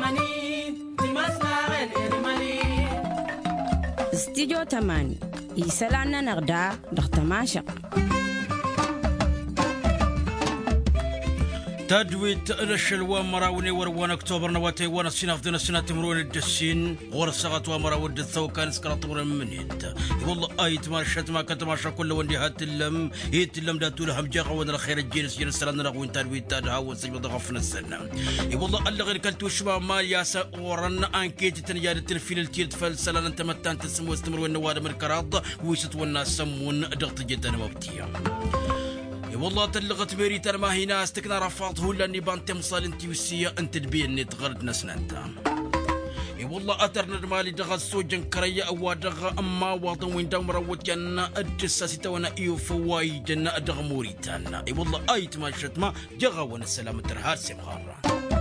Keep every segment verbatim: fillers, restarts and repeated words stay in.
استديو تماني يسالنا نغدا دختماشق تدويت رشل ومراوني وروان اكتوبر نواتي وانا السنة في السنة تمرون الدسين ورسغت ومراود الثو كان سكرات منيت والله ايت ما شت ما كنت ما كل وندي هات اللم هيت اللم داتو لهم جاغ وانا الخير الجينس جينس سلام نغوين تدويت تادها وسجد غفنا السنة والله الله غير كنت وشبا مال ياسا ورن انكيت تنجاد الفيل التيرت فالسلام انت متان تسمو استمروا النواد من الكراض ويست والناس سمون ضغط جدا مبتيا والله تلغت بيريت ما هنا استكنا رفض هو لاني بان تمصال انتي وسيا انت تبيني تغرد نسنانتا والله اترنا مالي دغ سوجن كريا او دغ اما وطن وين دمر وجنا الجساسي تونا ايو فواي جنا دغ موريتانا والله ايت ما شتما جغا ونسلام ترهار سمغار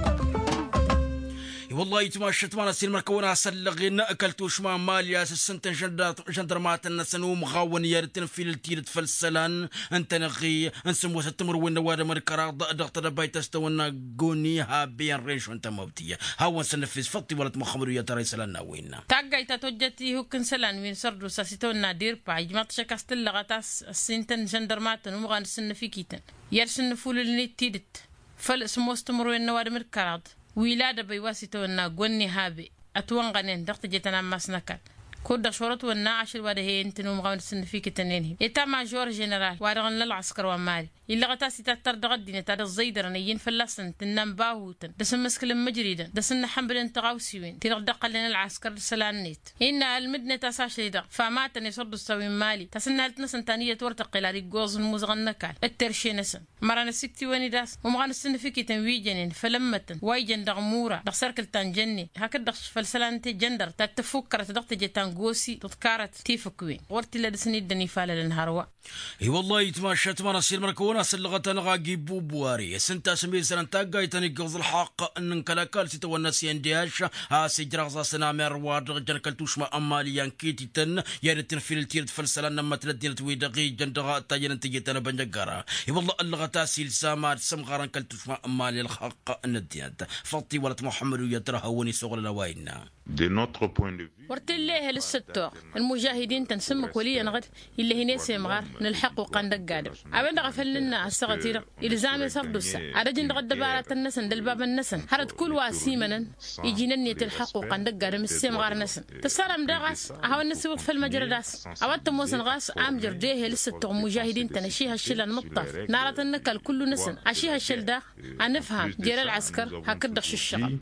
والله يتماشت معنا سين مركونا سلغين اكلتو شما ماليا سنتن جندرمات النسنو مغاون يارتن في التيرت فالسلان انت نغي انسمو ستمر وين واد مركراض ضغط بيت استونا غونيها بين ريش انت موتيه هاو سنفذ فطي ولت مخمر يا ترى سلان وين تاغاي تتوجتي هو كنسلان وين سردو ساسيتونا دير باي ما تشكاستل لغتاس سنتن جندرمات مغان سنفيكيتن يرسن فول النتيدت فالسمو استمر وين واد مركراض ويلاد بيواسيتو نا غوني هابي اتوانغانين دقت جتنا مسنكات كود شورت ونا عشر وده هي انتنو مغاون سنفيك تنينه اتا ماجور جنرال وارغن للعسكر ومالي إلا غتاسي تاتر دغدينه تاد الزيدر نيين فلسن تنام باهوتن دس مسكل مجريدا دس نحمل انتغاوسي وين تيرق لنا العسكر سلانيت ان المدنه تاساشيدا فماتني صرد السوي مالي تسنى التنسن تانيه تورتق الى ريغوز المزغنكال الترشينسن مرana سكتي واني داس ومغان سنفيك تنويجنين فلمتن وايجن دغمورا دغسركل تنجني هكذا فلسلانتي جندر تتفكر تدقت جتان غوسي تذكرت تيفكوين ورتي لدسني الدني فالا لنهاروا اي والله يتماشى تمانا سير مركونا سلغت نغاقي بوبواري سنتا سمير سنتا قايتني قوز الحق ان كلاكال سيتو ناسيان دياش ها سجرغزا سنامر وادغ جنكلتوش ما اماليان كيتي تن يارتن فيل تيرت فلسلان نما تلدين تويدغي جندغا تاجن تيجتنا بنجغرا اي والله اللغتا سيل سامار سمغارن كلتوش ما امالي الحق ان الديات فطي ولت محمد يترها وني سوغل لواينا de notre point de vue ورتليه للستور المجاهدين تنسمك وليا نغد اللي هنا سيمغار نلحقوا قندق قادم أبدا غفلنا السغتير إلزامي صردوسا أرجن غد بارة النسن دل النسن هرد كل واسيمنا يجينا نية الحقوا قندق قادم السيمغار نسن تسالم داغاس أهو النسوق في المجرداس أود موسن غاس أمجر ديه للستور مجاهدين تنشيها الشلة المطف نارة النكال كل نسن عشيها الشل ده أنفهم ديال العسكر هكذا الشغل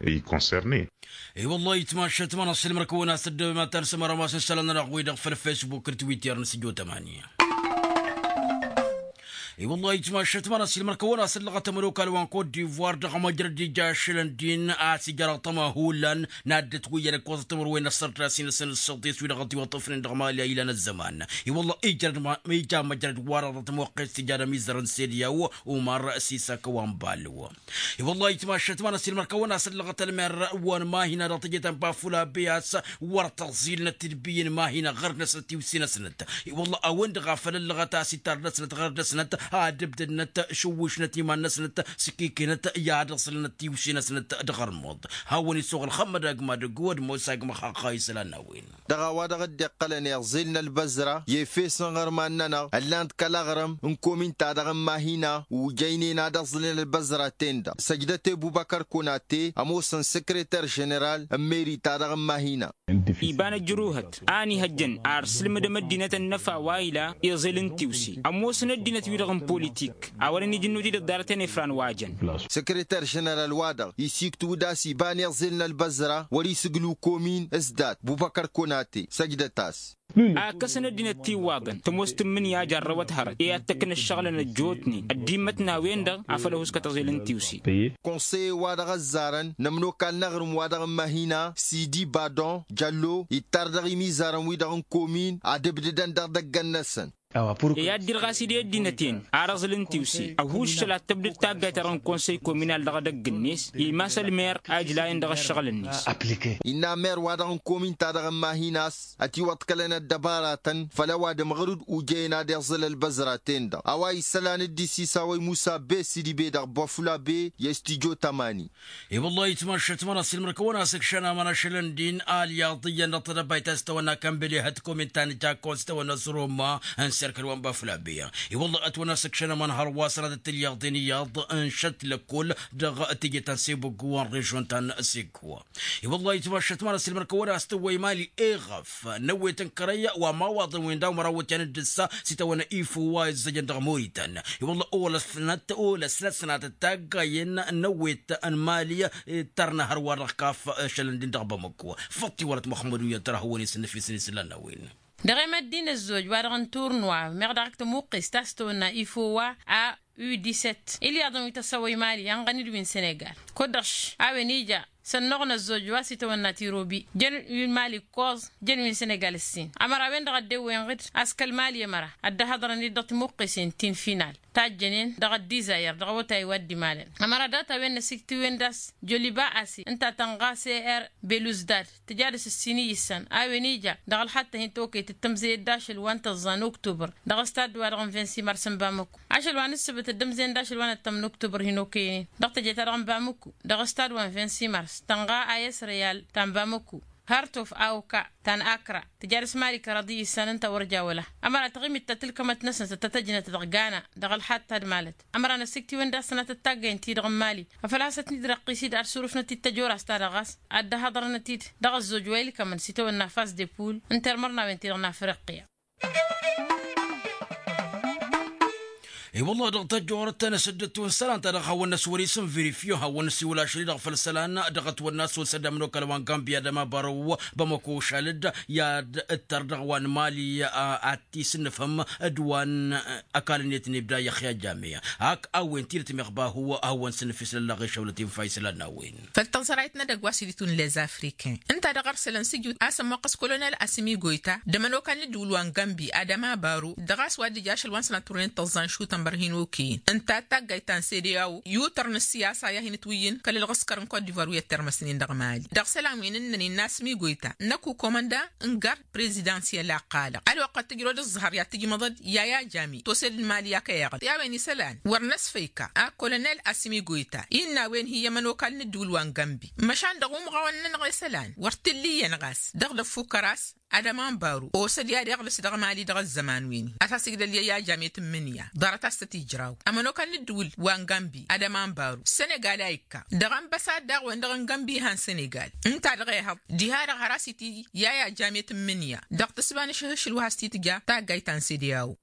اي والله يتماشى تمانا سلم ركونا سد ما ترسم رماس سلنا نغوي دغ في الفيسبوك تويتر نسجو ثمانية اي والله يتماشى تمانا سلم ركونا سلغه ملوك الوان كوت ديفوار دغ مجرد جاشلن دين اسي جرا طما هولان نادت ويا الكوز تمر وين صرت راسين سن الصديس ودغتي وطفن دغ مالي الى الزمان اي والله اجرد ما يجا مجرد ورا موقع سجاره ميزرن سيديا ومر راسي سكوان بالو اي والله يتماشى تمانا سلم ركونا سلغه المر وان ما هنا رطجه بافولا بياس ورتغزيل التربيه ما هنا غير نسنتي وسنه سنت اي والله اوند غفل اللغه سيتر نسنت غير سنت هادبت النت شوش نتي ما نسنت سكيك نت ياد صلنتي وشي نسنت دغر مود هاوني سوق الخمر ما دغود موسى ما خايس لنا وين دغا ودغ دقلن يغزلنا البزره يفيس غير ما ننا اللانت كلاغرم نكومين تا دغ ما هنا وجاينينا دغزلنا البزره تندا سجدتي ابو بكر كوناتي اموسن سكرتير جنرال ميري تا دغ ما هنا إبان الجروهت آني هجن أرسل مد مدينة النفع وايلا يزلن تيوسي أموسن الدينة ويرغم بوليتيك أولني جنودي الدارتين فران واجن سكرتير جنرال وادغ يسيك توداسي بان يغزلنا البزرة وريسقلو كومين ازداد بوبكر كوناتي سجدتاس أكسن الدين تيواغن تموست من يا جروت هرت إيه تكن الشغل نجوتني الديمتنا وين ده عفله سكتزيلن تيوسي كونسي وادغ الزارن نمنو كان نغرم وادغ ماهينا سيدي بادون جالو يتردغ ميزارن ويدغن كومين عدبددن دغدغ النسن يا دير غاسيدي الدينتين أرزلن تيوسي أهوش لا تبدل تاجا ترون كونسي كومينال دغ دغ النيس يماس المير أجلاين دغ الشغل النيس إن مير وادغن كومين تادغ ماهيناس أتي واتكلنا الدبارة فلا واد مغرد وجينا ديزل البزراتين دا أواي سلان الديسي ساوي موسى بي سيدي بي دغ بوفلا بي يستيجو تماني اي والله يتمشى تمر سلمر كونا سكشنا من شلندين آليا ضيا نطلب بيتستونا كم بلي هتكم انتان جاكون استونا زروما انسركل وان بوفلا بي اي والله اتونا سكشنا من هرواصرة التلياضينية انشت لكل دغ تيجي تنسيبو قوان ريجون تان سيكوا اي والله يتمشى تمر سلمر كونا استوي مالي اغف نوي تنكريا وما واضن وين داو مراوت يعني الدسا سيتونا ايفو وايز زجن دغ موريتان اي والله اول سنة اول ثلاث سنوات التاقاين نويت ان مالية ترنا هروار ركاف شلندين دغ بمكوا فطي ولد محمودية ترى هو نسن في سن سلنا وين دغيم الدين الزوج وارغن تورنوا مغداك موقس تاستونا ايفوا ا يو سبعة عشر اللي أظن يتسوي مالي ينغني من السنغال كودش أونيجا سنغنا الزوج واسيتونا تيروبي جن مالي كوز جن من السنغال السين أمر وين دغدي وين غير أسكال مالي مرة أده هذا ندت موقسين تين فينال تاجنين دغد ديزاير دغوتا يودي مالن أمر داتا وين سكتي وين داس جوليبا أسي أنت تنغا سي إر بلوزدار تجارس السيني يسن أونيجا دغل حتى هنتوكي تتمزي داش الوان تزان أكتوبر دغ ستاد وارغن فينسي مرسم بامكو عشان وان السبت الدم زين داش الوان التم أكتوبر هنوكي دغت جيت رغم بامكو دغ ستاد وان فينسي مارس تنغا آيس ريال تم بامكو هارتوف أوكا تان أكرا تجارس مالي كرضي السنة انت ورجا ولا أمر تغيم التتلك متنسن ستتجنة تغانا دغل حتى المالت أمر أنا سكتي وين داس سنة تتاقين تي دغم مالي ففلاسة ندرق قيسي دار سروف نتي التجور أستار غاس أدى هضر نتي دغ الزوجويل كمان سيتو النفاس دي بول انتر مرنا وين تيغنا فرقية اي والله دغت جورت انا سدت ونسلان تدغ هون سوريسم فيريفيو هون سي ولا شري دغ فلسلان دغت والناس وسد منو كلوان كامبيا دما برو بمكو شالد يا التردغ وان مالي اتي سنفهم ادوان اكالنيت نبدا يا خيا جاميه هاك او انتي مخبا هو هون سنفس لله شولتي فايسل ناوين فالتنصرايتنا دغ واسيتون ليز افريكان انت دغ سلان سيجو اسم وقس كولونيل اسمي غويتا دمنو كان دولوان غامبي ادما بارو دغاس وادي جاش الوان سنتورين تزان شوت برهينوكي انت تاغايتان سيدياو يوترن السياسه يا هنتوين كل الغسكرن كود ديفوار يترمسنين دغمالي دغ سلامين انني الناس مي غويتا نكو كوماندا انغار بريزيدانسيال لاقاله الوقت تجرود الزهر يا تجي مضد يا يا جامي توسل المالي يا كيغ يا ويني سلان ورنس فيكا ا كولونيل اسمي غويتا إنا وين هي من وكال ندول وان غامبي مشان دغوم غوان نغي سلان ورتلي ينغاس دغ فوكراس ادمان بارو او سديا دغ لسدغ مالي دغ الزمان وين اساسي دل يا جامي تمنيا دارتا ستيجراو امانو كان ندول وان غامبي ادمان بارو سنغال ايكا دغم بسا دغ وان دغ غامبي هان سنغال انت دغ هاب دي هار غراسيتي يا يا جامي تمنيا دغ تسبان شهش الوهستي تجا تا غايتان سيدياو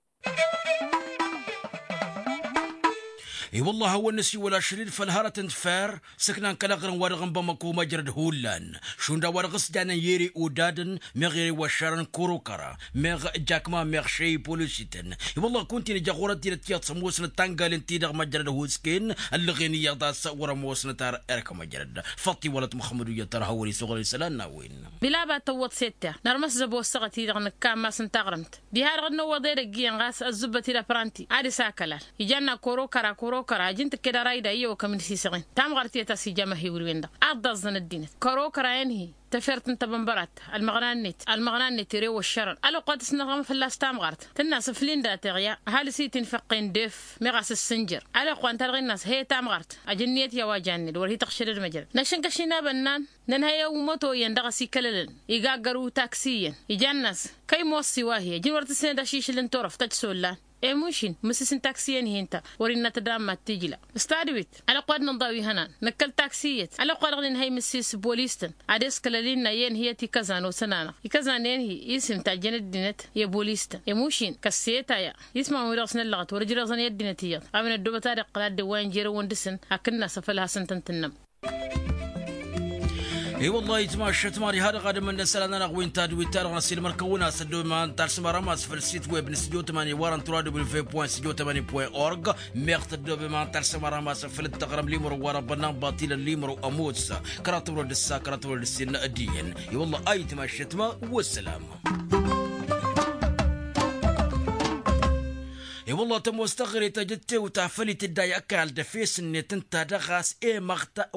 اي والله هو النسي ولا شرير فالهارة تنفار سكنان كلاغرن ورغن بمكو مجرد هولان شوندا ورغس دانا يري ودادن مغيري وشارن كوروكرا مغ جاكما مغ شي بوليسيتن اي والله كنت نجاغورة ديرتيات سموسن تانغال انتي دغ مجرد هوسكين اللغيني يغدا سورا موسن تار اركا مجرد فطي ولد محمدية ترى هوري صغري سلان وين بلا با توت ستة نرمس زبو سغتي دغ نكام ما سنتغرمت بهار غنو ودير جيان غاس الزبتي لابرانتي ادي ساكلار يجانا كوروكرا كورو كرا جنت كده رايدا يو كمن سيسغين تام غرتي تاسي جما هي ويندا ادزن الدين كرو كرا انهي تفرت انت بنبرات المغنانيت المغنانيت ري والشرن الو قد سنغم في اللاستام غرت تناس فلين داتريا هل سيتين فقين ديف مغاس السنجر الو قوان تلغي الناس هي تام غرت اجنيت يا واجاني ورهي تخشر المجر نشن كشينا بنان ننهي وموتو يندغ سي كللن يغاغرو تاكسيين يجنس كاي موصي واهي جن ورت سنه دشيش لنتورف تجسولا اي موشين مسسن تاكسيين هينتا ورينا تدام تيجلا استادويت على قد نضاوي هنان نكل تاكسيت على قد غن هي مسيس بوليستن اديس كلالين ين هي تي كازانو سنانا كازانين هي اسم تاع جند دينت يا بوليستن اي موشين كسيتا يا يسمع ورسن اللغت ورجل رسن يدينتيات امن الدوبه تاريخ قلاد دوان جيرو وندسن اكلنا سفلها سنتن تنم اي والله يتماشى تماري هذا غادي من سلاننا وين تاد ويتار غنسيل مركونا سدو ما ترسم رماس في السيت ويب نستديو ثمانية وارن ترادو بالفي بوين استديو ثمانية بوين اورغ ميرت دو بما ترسم رماس في التغرم ليمرو ورا بنان باطيل ليمرو اموتس كراتورو دسا كراتورو دسين ادين اي والله اي تماشى تما والسلام والله تم واستغري تجدت وتعفلي تداي أكال دفيس إن تنتا دغاس إيه مغتا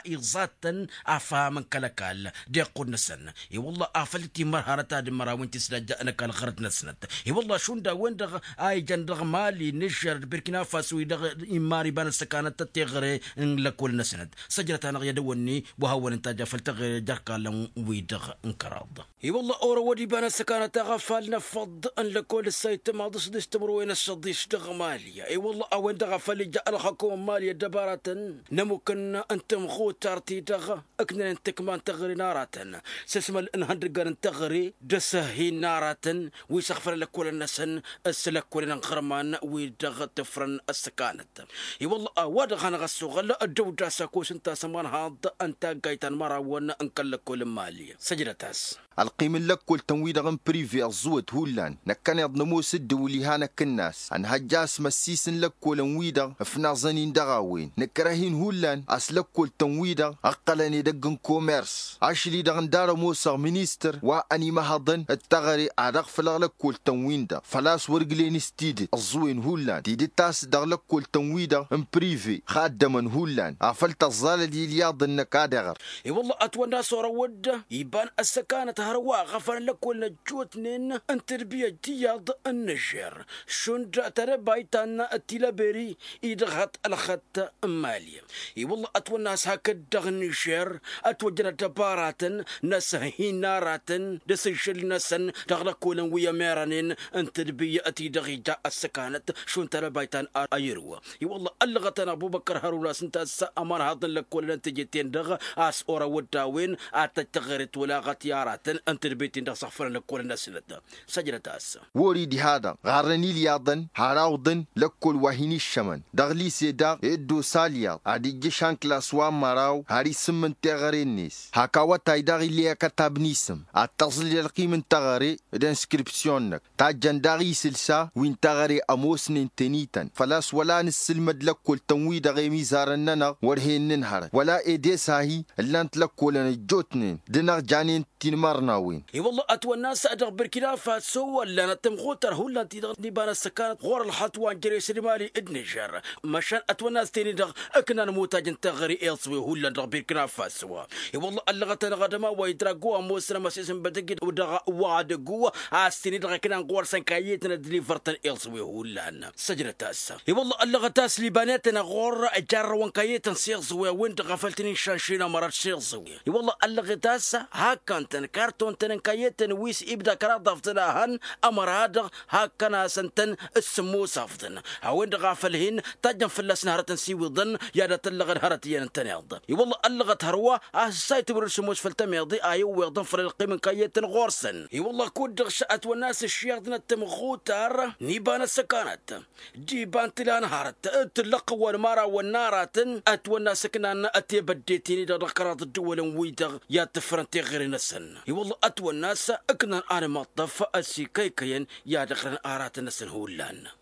وإغزاتا أفهم كلكال دي قول نسن إي والله أفلتي مرهرة تاد مرا وانت سلاجا أنا كان خرط نسنت إي والله شون دا وين دغ آي جن دغ مالي نجر بركنا فاسو دغ إماري بان السكانة تتغري إن لكل نسنت سجلت أنا يدوني وهو انت جفل تغري جركا لم ويدغ انكراض إي والله أورا ودي بان السكانة تغفل نفض أن لكل السيت ما ضص دستمرو وين الصديش دغ ماليا إي والله أوين دغ فلي جاء الحكومة ماليا دبارة نمكن أنتم خو تارتي دغ أكنا انت كمان تغري نارة سسمل إن هندقر تغري دسهي نارة ويسخفر لكل النسن السلك كل نخرمان ويدغ تفرن السكانة إي والله وادغ أنا غسو غلا الجو جاسكوس انت سمان هاد انت قايتان مرا وانا انكل كل ماليا سجلتاس القيم لك كل تنويد غن بريفي الزوت هولان نكان يضنمو سد وليهانا كناس ان هجاس مسيسن لك كل نويدا فنازنين دغاوين نكرهين هولان اسلك كل تنويدا اقلني دقن كوميرس عشلي دغن دار موسى مينيستر واني مهضن التغري عرق فلغلك كل تنوين دا فلاس ورقلين استيدي الزوين هولان ديدي تاس دغلك كل تنويدا ام بريفي خادما هولان عفلت الظال دي لياض النكادغر اي والله اتونا صورة ود يبان السكانة هروا غفر لك كل جوتنين ان تربية دياض النجر شون ترى بايتان التلابري يدغط الخط مالي اي والله اتونا هكذا النجر اتوجنا دبارات ناس هينارات دسيشل ناسن دغلا كل ويا ميرانين ان تربية اتي دغيجا السكانة شون ترى بايتان ايروا اي والله الغتنا ابو بكر هارون سنت امر هذا لك كل انت جيتين دغ اس اورا وداوين اتتغرت ولا غتيارات انت بيتين دغ صفر لك كل الناس لدا سجلت اس وريدي هذا غارني لياضن هاراودن لكل وهيني الشمن دغلي سيدا ادو ساليا ادي جشان كلاس مراو هاري سمن تغرينيس هكاوا تايداغي ليا كتابنيسم التصل القيمة تغري الانسكريبسيونك تاجن داغي سلسا وين تغري اموسن تنيتن فلاس ولا نسلمد لك كل تنويد غيمي زارننا ورهين ننهر ولا ايدي ساهي اللانت لك كل نجوتنين دنغ جانين تنمرناوين اي والله اتوى الناس ادغ بركنا فاسو ولا نتمغوتر هولا تيدغ نيبان السكانة غور الحطوان جري سلمالي ادنجر مشان اتوى الناس تيني دغ اكنا نموتاجن تغري ايلسوي هولا دغ بركنا فاسو اي والله اللغة غدما ويدراغوا موسنا مسيسن بدقيد ودغ وعدقوا عاستيني دغ كنا نغور سنكايتنا دليفرتن ايلسوي هولا سجنة تاسا اي والله اللغة تاس لباناتنا غور اجار وانكايتن سيغزوي وين غفلتني شانشينا مرات سيغزوي اي والله اللغة تاسا هاكانتن كارتون تنكايتن ويس ابدا كرا ضفتنا هن امر هذا هاكنا سنتن السمو صافتن هاوين غافلهن تجن فلس نهرة سيوي ظن يا اللغة هرتي ينتنيض اي والله اللغة هروا السايت برسموس فلتميضي ايو ويضن فر القيم كايتن غورسن اي والله كود شأت والناس الشياطين التمغوتار نيبان السكانات جيبان تلان هارت تلق والمارا والنارات اتونا سكنان اتي بديتيني دقرات الدول ويدغ يا تفرنتي غير نسن اي والله اتوى الناس اكنا انا مطف اسي كيكين يا دقرن ارات نسن هولان